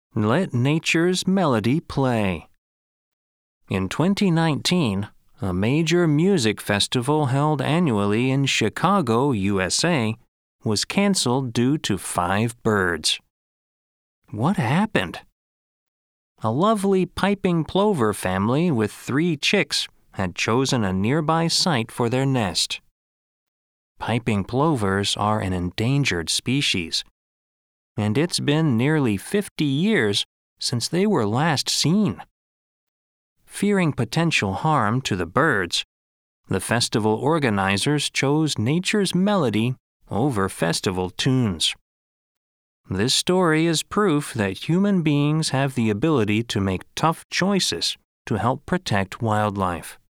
Let nature's melody play. In 2019, a major music festival held annually in Chicago, USA, was canceled due to 5 birds. What happened? A lovely piping plover family with 3 chicks had chosen a nearby site for their nest. Piping plovers are an endangered species, and it's been nearly 50 years since they were last seen. Fearing potential harm to the birds, the festival organizers chose nature's melody over festival tunes. This story is proof that human beings have the ability to make tough choices to help protect wildlife.